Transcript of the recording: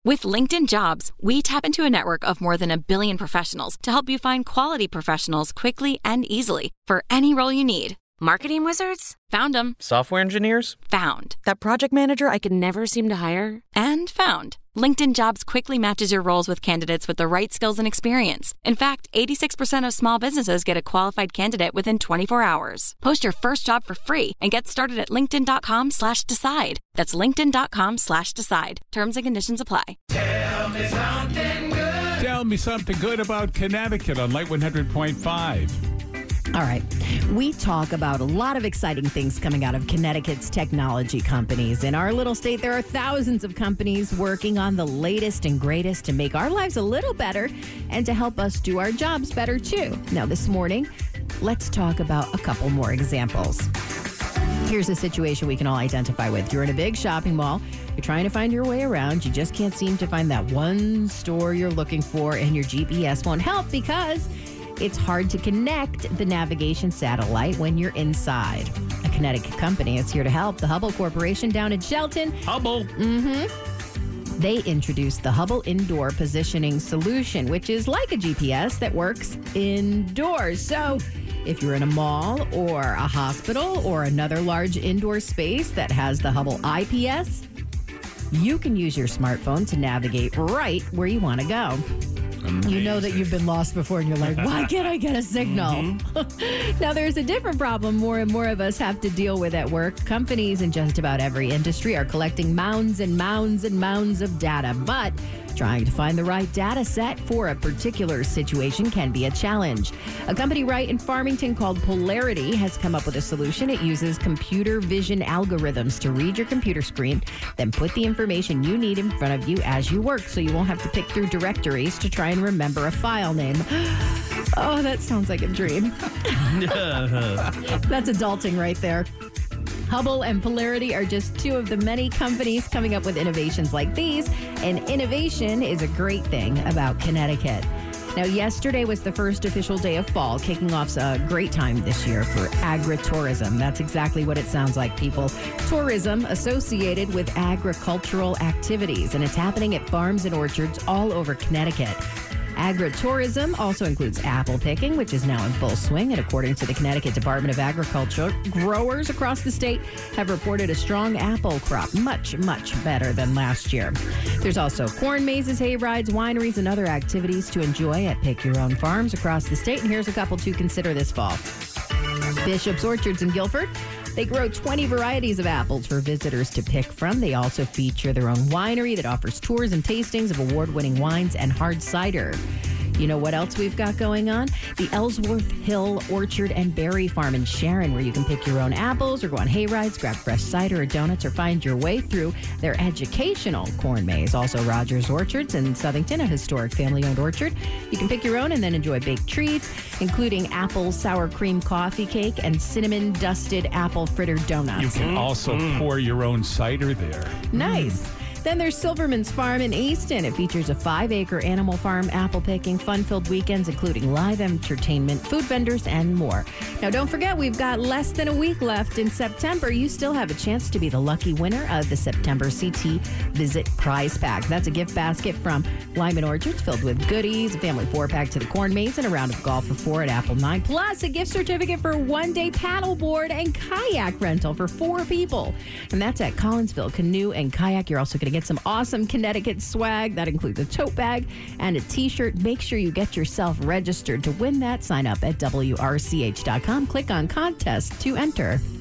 With LinkedIn Jobs, we tap into a network of more than 1 billion professionals to help you find quality professionals quickly and easily for any role you need. Marketing wizards? Found them. Software engineers? Found. That project manager I could never seem to hire? And found. LinkedIn Jobs quickly matches your roles with candidates with the right skills and experience. In fact, 86% of small businesses get a qualified candidate within 24 hours. Post your first job for free and get started at linkedin.com/decide. That's linkedin.com/decide. Terms and conditions apply. Tell me something good. Tell me something good about Connecticut on Light 100.5. All right. We talk about a lot of exciting things coming out of Connecticut's technology companies. In our little state, there are thousands of companies working on the latest and greatest to make our lives a little better and to help us do our jobs better, too. Now, this morning, let's talk about a couple more examples. Here's a situation we can all identify with. You're in a big shopping mall. You're trying to find your way around. You just can't seem to find that one store you're looking for, and your GPS won't help because it's hard to connect the navigation satellite when you're inside. A Connecticut company is here to help. The Hubble Corporation down in Shelton. Hubble. They introduced the Hubble Indoor Positioning Solution, which is like a GPS that works indoors. So if you're in a mall or a hospital or another large indoor space that has the Hubble IPS, you can use your smartphone to navigate right where you want to go. Amazing. You know that you've been lost before and you're like, why can't I get a signal? Now, there's a different problem more and more of us have to deal with at work. Companies in just about every industry are collecting mounds and mounds and mounds of data, but trying to find the right data set for a particular situation can be a challenge. A company right in Farmington called Polarity has come up with a solution. It uses computer vision algorithms to read your computer screen, then put the information you need in front of you as you work, so you won't have to pick through directories to try and remember a file name. Oh, that sounds like a dream. That's adulting right there. Hubble and Polarity are just two of the many companies coming up with innovations like these, and innovation is a great thing about Connecticut. Now, yesterday was the first official day of fall, kicking off a great time this year for agritourism. That's exactly what it sounds like, people. Tourism associated with agricultural activities, and it's happening at farms and orchards all over Connecticut. Agritourism also includes apple picking, which is now in full swing. And according to the Connecticut Department of Agriculture, growers across the state have reported a strong apple crop, much, much better than last year. There's also corn mazes, hay rides, wineries, and other activities to enjoy at Pick Your Own farms across the state. And here's a couple to consider this fall. Bishop's Orchards in Guilford. They grow 20 varieties of apples for visitors to pick from. They also feature their own winery that offers tours and tastings of award-winning wines and hard cider. You know what else we've got going on? The Ellsworth Hill Orchard and Berry Farm in Sharon, where you can pick your own apples or go on hay rides, grab fresh cider or donuts, or find your way through their educational corn maze. Also, Rogers Orchards in Southington, a historic family-owned orchard. You can pick your own and then enjoy baked treats, including apple sour cream coffee cake and cinnamon-dusted apple fritter donuts. You can also pour your own cider there. Nice. Then there's Silverman's Farm in Easton. It features a 5-acre animal farm, apple picking, fun-filled weekends, including live entertainment, food vendors, and more. Now, don't forget, we've got less than a week left in September. You still have a chance to be the lucky winner of the September CT Visit Prize Pack. That's a gift basket from Lyman Orchards filled with goodies, a family 4-pack to the corn maze, and a round of golf for 4 at Apple 9, plus a gift certificate for a 1-day paddleboard and kayak rental for 4 people. And that's at Collinsville Canoe and Kayak. You're also going to get some awesome Connecticut swag. That includes a tote bag and a t-shirt. Make sure you get yourself registered to win that. Sign up at WRCH.com. Click on contest to enter.